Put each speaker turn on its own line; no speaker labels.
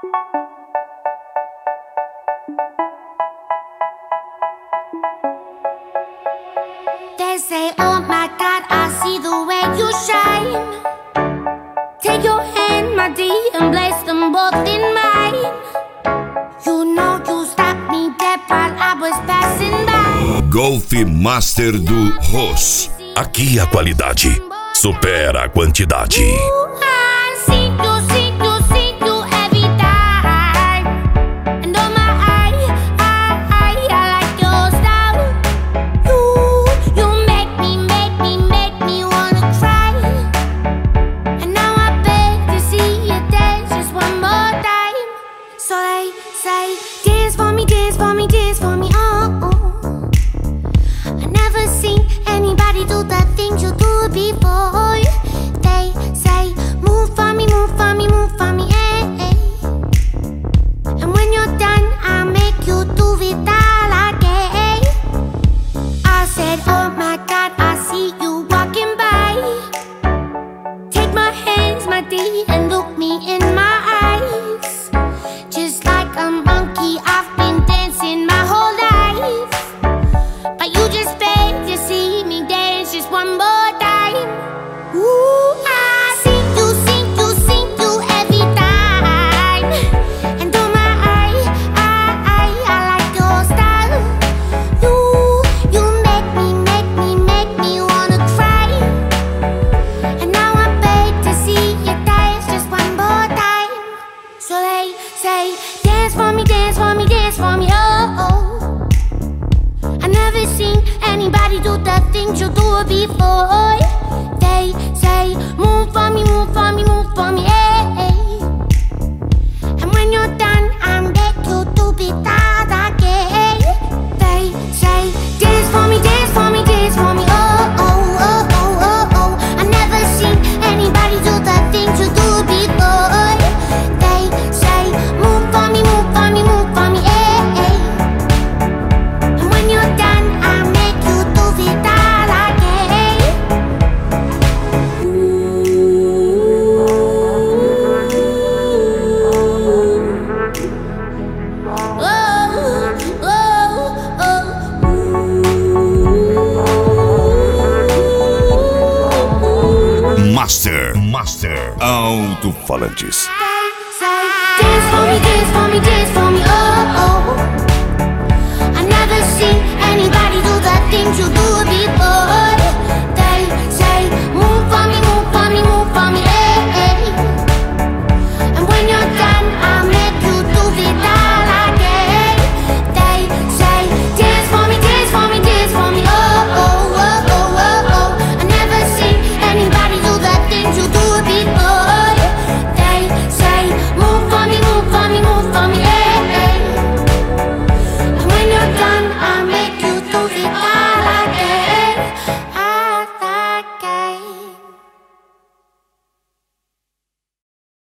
They say, oh my God, I see the way you shine. Take your hand, my dear, and place them both in mine. You know you stopped me dead while I was passing by.
Golf Master do Ross.
Aqui a qualidade supera a quantidade.
I see you every time. And oh my, I like your style. You make me wanna cry. And now I beg to see you dance just one more time. So they say, dance for me, dance for me, dance for me, oh. I never seen anybody do the things you do before. They say, move for me, move for me, move for me, eh. And when you're done, I'll make you do it all again. I said, oh my God, I see you walking by. Take my hands, my dear, and look me in my eyes. Just like a monkey, I've been dancing my whole life. But you just beg to see me dance just one more time. Ooh, I see you every time. And oh my, I like your style. You make me wanna cry. And now I beg to see you dance just one more time. So they say, dance for me, dance for me, dance for me, oh. I never seen anybody do the things you do before. They say, move for me, move for me, move for me, eh. And when you're done, I'll make you do it all again. They say, dance for me, dance for me, dance for me, oh, oh, oh, oh, oh, oh. I never seen anybody do the things you do before. They say, move for me, move for me, move for me, eh. And when you're done, I'll make you do it all again.
Master Alto-Falantes.
Say, dance for me, dance for me, dance for me, oh, oh. I never seen anybody do the things you do before.